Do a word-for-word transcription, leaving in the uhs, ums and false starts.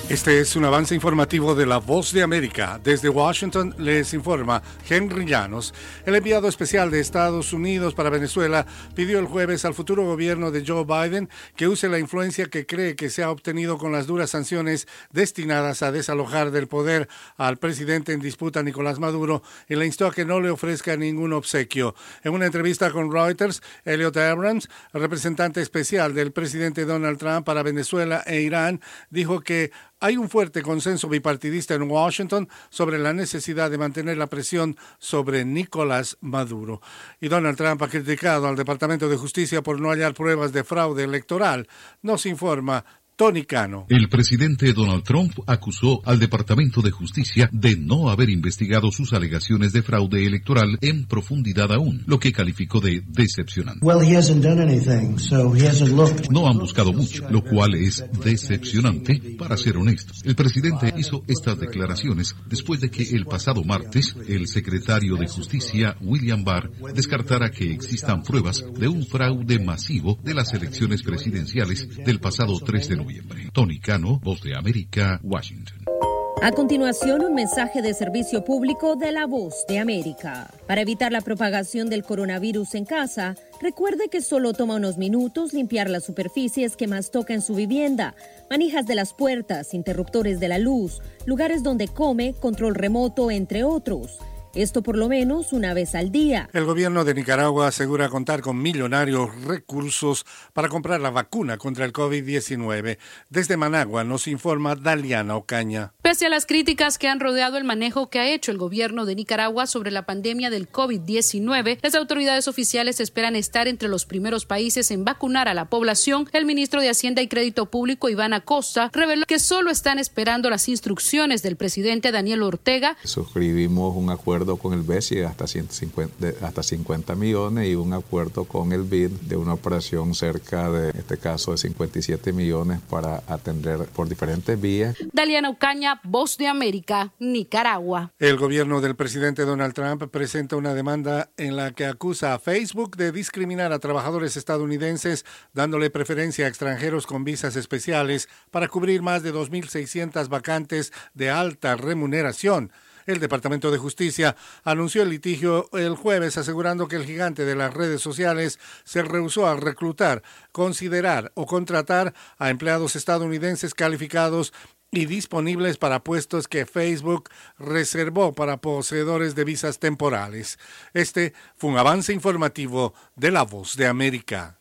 Este es un avance informativo de La Voz de América. Desde Washington les informa Henry Llanos. El enviado especial de Estados Unidos para Venezuela pidió el jueves al futuro gobierno de Joe Biden que use la influencia que cree que se ha obtenido con las duras sanciones destinadas a desalojar del poder al presidente en disputa Nicolás Maduro y le instó a que no le ofrezca ningún obsequio. En una entrevista con Reuters, Elliot Abrams, representante especial del presidente Donald Trump para Venezuela e Irán, dijo que hay un fuerte consenso bipartidista en Washington sobre la necesidad de mantener la presión sobre Nicolás Maduro. Y Donald Trump ha criticado al Departamento de Justicia por no hallar pruebas de fraude electoral. Nos informa Tony Cano. El presidente Donald Trump acusó al Departamento de Justicia de no haber investigado sus alegaciones de fraude electoral en profundidad aún, lo que calificó de decepcionante. Well, he hasn't done anything, so he hasn't looked. No han buscado mucho, lo cual es decepcionante, para ser honestos. El presidente hizo estas declaraciones después de que el pasado martes el secretario de Justicia, William Barr, descartara que existan pruebas de un fraude masivo de las elecciones presidenciales del pasado tres de noviembre. Tony Cano, Voz de América, Washington. A continuación, un mensaje de servicio público de La Voz de América. Para evitar la propagación del coronavirus en casa, recuerde que solo toma unos minutos limpiar las superficies que más toca en su vivienda, manijas de las puertas, interruptores de la luz, lugares donde come, control remoto, entre otros. Esto por lo menos una vez al día. El gobierno de Nicaragua asegura contar con millonarios recursos para comprar la vacuna contra el COVID diecinueve. Desde Managua nos informa Daliana Ocaña. Pese a las críticas que han rodeado el manejo que ha hecho el gobierno de Nicaragua sobre la pandemia del COVID diecinueve, las autoridades oficiales esperan estar entre los primeros países en vacunar a la población. El ministro de Hacienda y Crédito Público, Iván Acosta, reveló que solo están esperando las instrucciones del presidente Daniel Ortega. Suscribimos un acuerdo con el B E S I hasta, ciento cincuenta, de, hasta cincuenta millones y un acuerdo con el B I D de una operación cerca de, en este caso, de cincuenta y siete millones para atender por diferentes vías. Daliana Ocaña, Voz de América, Nicaragua. El gobierno del presidente Donald Trump presenta una demanda en la que acusa a Facebook de discriminar a trabajadores estadounidenses, dándole preferencia a extranjeros con visas especiales para cubrir más de dos mil seiscientas vacantes de alta remuneración. El Departamento de Justicia anunció el litigio el jueves asegurando que el gigante de las redes sociales se rehusó a reclutar, considerar o contratar a empleados estadounidenses calificados y disponibles para puestos que Facebook reservó para poseedores de visas temporales. Este fue un avance informativo de La Voz de América.